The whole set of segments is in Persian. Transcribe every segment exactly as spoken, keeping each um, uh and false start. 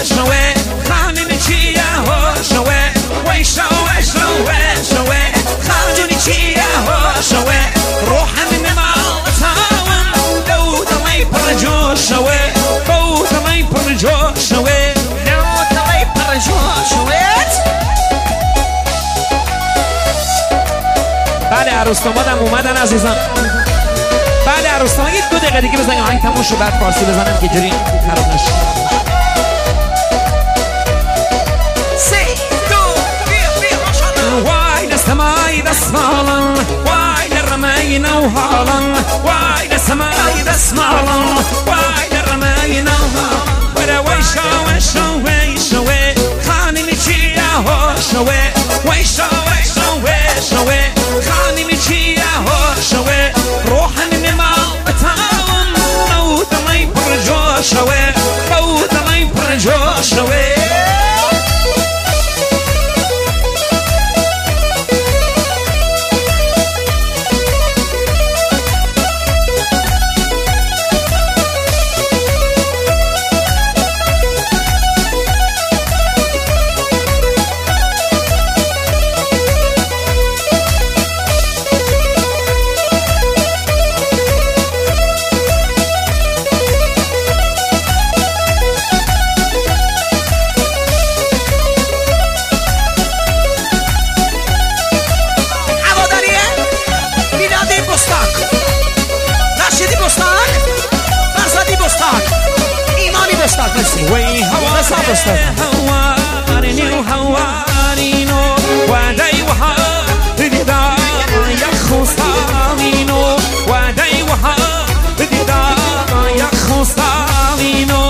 شوه خانم چیه ها شوه وی شوه شوه شوه خانم چیه ها شوه روحم نمال تاون دو دلی پر جوش شوه دو دلی پر جوش شوه دو دلی پر جوش شوه. بله عروستامادم اومدن عزیزان. بله عروستان یک دو دقیقه دیگه بزنیم آهنگ تموم شو بعد فارسی بزنم که جوری خراب نشه. وای دستمای دستمالن وای در رمای نوحالن وای دستمای دستمالن وای در رمای نوحالن وره وی شوه شوه شوه خانم چیه ها شوه وی شوه شوه شوه خانم چیه ها شوه روحن نمال بتاون نو دلی پر جوش شوه نو دلی پر جوش شوه. وی هوارینی و هوارینو وعدی و ها دیدار یک خوستامینو وعدی و ها دیدار یک خوستامینو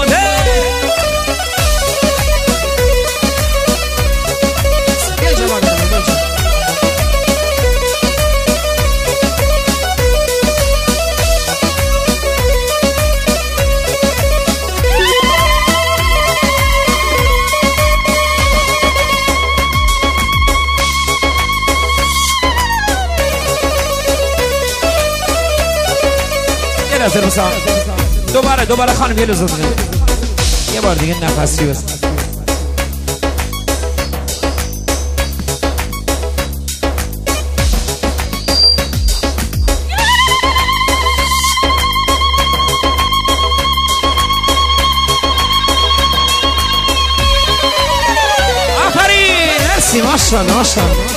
دوباره دوباره خانم یه لحظه یه بار دیگه نفسی بزن. آفرین مرسی ماشاءالله ماشاءالله.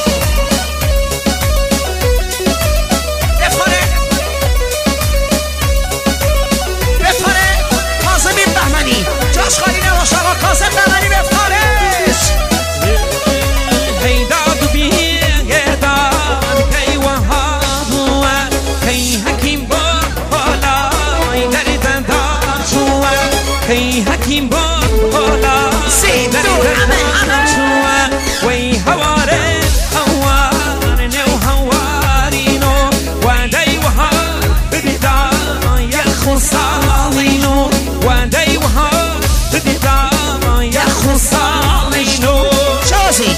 Hey hakim bola say that way haware haware no hawarino وعدي وها بديدا يا خصالينو وعدي وها بديدا يا خصالينو شوزي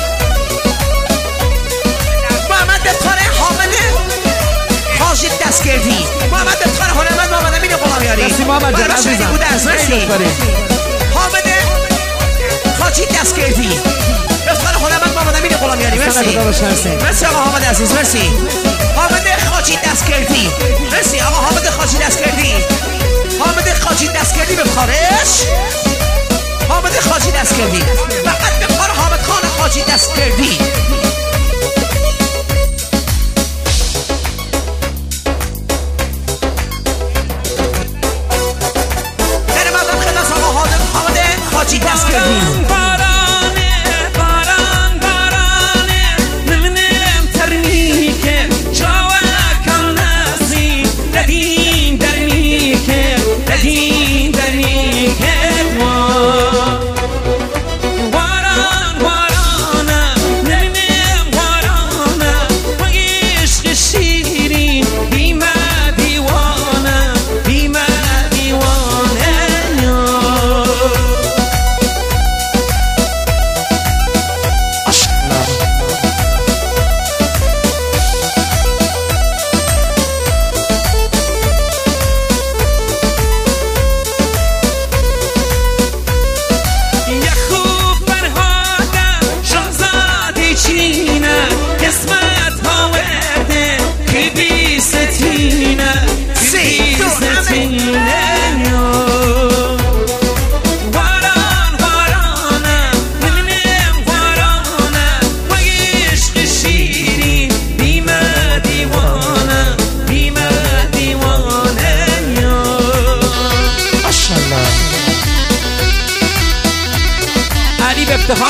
محمد دفتر حامله حاجی دست کردی محمد دفتر هنرمند محمد امین غلامیاری مرسی محمد جان عزیزم مرسی حامد حاجی دست کردی دفتر هنرمند محمد امین غلامیاری مرسی مرسی آقا حامد عزیز مرسی حامد حاجی دست کردی مرسی آقا حامد حاجی دست کردی حامد حاجی دست کردی به خارج حامد حاجی دست کردی فقط به خار حامد خان حاجی دست کردی حاجی دست کردیم بارانه باران بارانه نمنم ترمیکه جوانکم نسی ندین درمیکه ندین درمیکه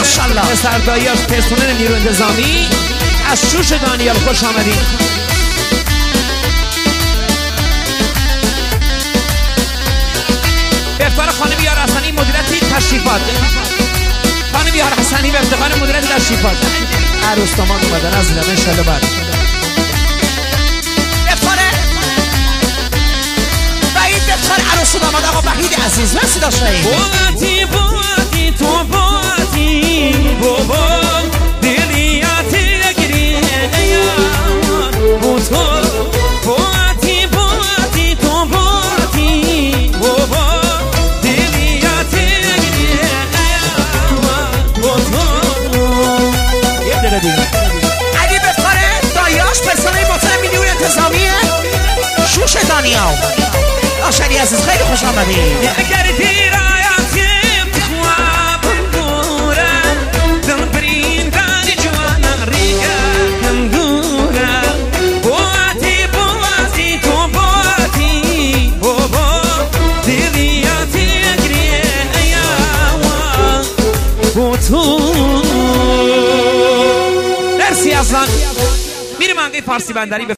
ماشاءالله سرداییاش پرسنل نیرو انتظامی از شوش دانیال خوش آمدید. به افتخار خانم یار حسنی مدیریت تشریفات، خانم یار حسنی به افتخار مدیریت تشریفات عروس داماد اومدن عزیزم ان شاء الله. بعد افتخار عروس و داماد آقا وحید عزیز مرسی داشتیم. بودی بودی تو بودی بابا دلیاتی گریه بود تو بودی بودی تو بودی بابا دلیاتی گریه بود تو. یه دقیقه دیگه علی به افتخار دایاش پرسنل محترم میلیون انتظامیه شوش دانیال آشری عزیز خیلی خوش آمدید. اگر دیرایاتیم خواب بورا دل بریندان جوانا ریگا هنگورا بواتی بواتی تو بواتی بابا دیلیاتی گریه ایاوا بوتو. مرسی اصلا میریم انگه فارسی بندری.